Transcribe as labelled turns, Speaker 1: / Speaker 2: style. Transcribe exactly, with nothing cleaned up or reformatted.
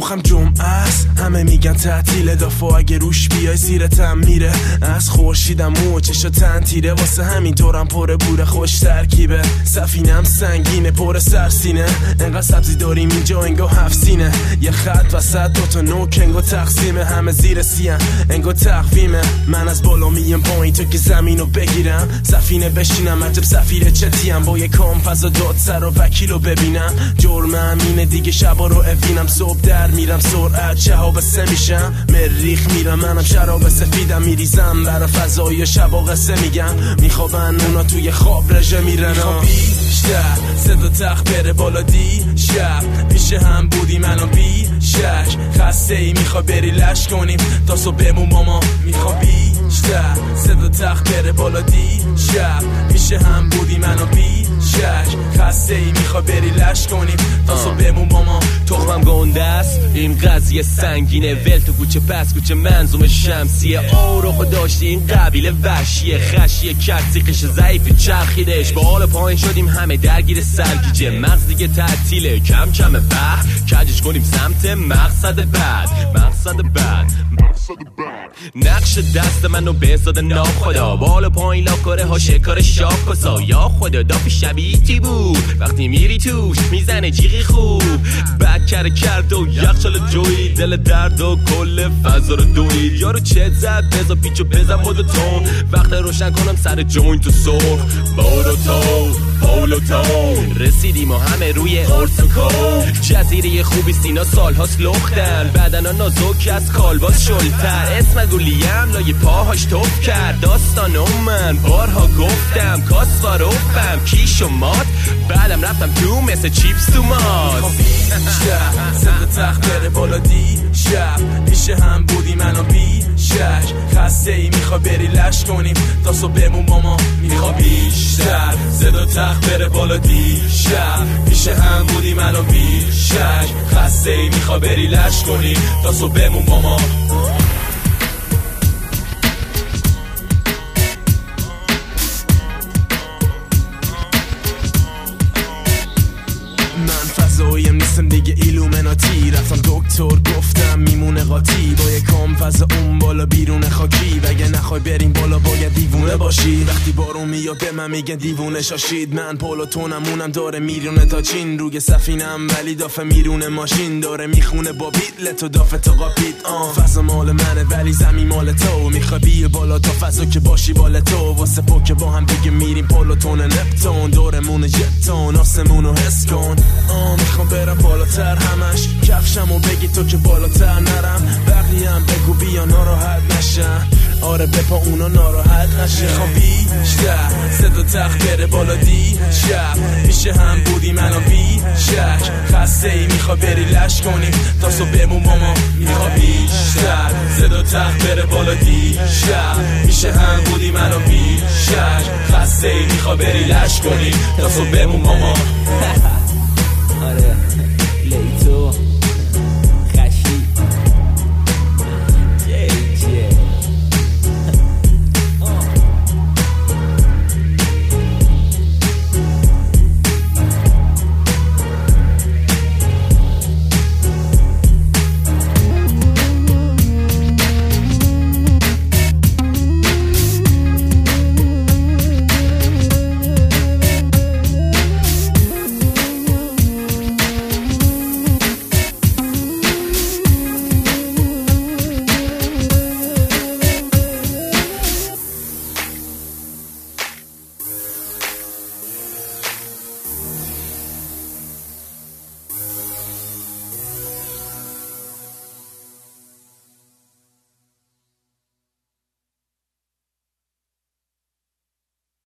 Speaker 1: مخم جمعه است، همه میگن تعطیله، دافا اگه روش بیای زیرتم میره. از خورشیدم مو چشا تن تیره، واسه همین طورم پره بوره خوش ترکیبه. سفینم سنگینه پر سرسینه، انقدر سبزی داریم اینجا انگا هفت سینه. یه خط وسط دوتا نوک انگا تقسیمه، همه زیر سیم انگا تقویمه. من از بالا میم پایین تو که زمینو بگیرم، سفینه بشینم عجب سفیر چتیم. با یه کام فضا داد سر و وکیلو ببینم، جرمم اینه دیگه شبا رو افینم. صبح در میرم سرعت شهاب سه میشم، مریخ میرم منم شراب سفیدم. میریزم برا فضای شبا قصه میگم، میخوابن اونا توی خواب رژه میرن. بیشتر صدا تخت بره بالا دی شب، پیش هم بودیم الان بی شک. خسته ای میخوای بری لش کنیم تا صبح بمون ماما. میخوای بیشتر صدا تخت بره بالا دی شب، پیش هم بودیم الان بی شک. خسته ای میخوای بری لش کنیم تا صبح بمون ماما.
Speaker 2: تخمم گنده است این قضیه سنگینه، ول تو کوچه پس کوچه منظوم شمسیه. آروخو داشتی این قبیله وحشیه، خشیه کرد سیقش ضعیف چرخیدش. با حال پایین شدیم همه درگیر سرگیجه، مغز دیگه تعطیله کم کم وقت کجش کنیم سمت مقصد بعد. مقصد بعد نقش دست منو بزاده ناب خدا، بالا پایین لاکاره ها شکار شاک کسا. یا خدا دافی شبیه بود وقتی میری توش میزنه جیغی خوب. بکر کرد و یخچال جوی دل درد و کل فضا رو دوید. یارو چت زد بزا پیچو بزن مدو تون، وقت روشن کنم سر جوین تو سرخ. بارو تو پولو تو رسیدیم و همه روی ارسکو. جزیره خوبی سینا سال هاست لختن، بدنا نازک از کالباس شلتر. اسم گولیم لای پاهاش توف کرد، داستانم من بارها گفتم. کاسفاروفم کیش و مات، بعدم رفتم تو مثل چیپس تو مات.
Speaker 1: صدا تخت بره بالا دی شب، پیش هم بودیم الان بی شک. خسته ای میخوای بری لش کنیم تا صبح بمون ماما. میخوای بیشتر صدا تخت بره بالا دی شب، پیش هم بودیم الان بی شک. خسته ای میخوای بری لش کنیم تا صبح بمون ماما. فضایم نیستم دیگه ایلومناتی، رفتم دکتر گفتم میمونه قاطی. با یه کام فضا اون بالا بیرون خاکی، وگه نخوای بریم بالا باید دیوونه باشی. وقتی بارون میاد به من میگه دیوونه شاشید. من پولوتونمونم داره میرونه تا چین، روی سفینم ولی دافه میرونه ماشین. داره میخونه با بیت لتو دافه تا قاپید. آن فضا مال منه ولی زمین مال تو. میخوای بیا بالا تا فضا که باشی بال تو. واسه پوکه با هم دیگه میریم پولوتون نپتون. دورمون جتون آسمونو حس کن. میخوام برم بالاتر همش، کفشمو بگی تو که بالاتر نرم. بقیه‌ام بگو بیا ناراحت نشن، آره بپا اونا ناراحت نشن. میخوام بیشتر صدا تخت بره بالا دی شب، پیش هم بودیم الان بی شک. خسته ای میخوای بری لش کنیم تا صبح بمون ماما. میخوام بیشتر صدا تخت بره بالا دی شب، پیش هم بودیم الان بی شک. خسته ای میخوای بری لش کنیم تا صبح بمون ماما.
Speaker 3: آره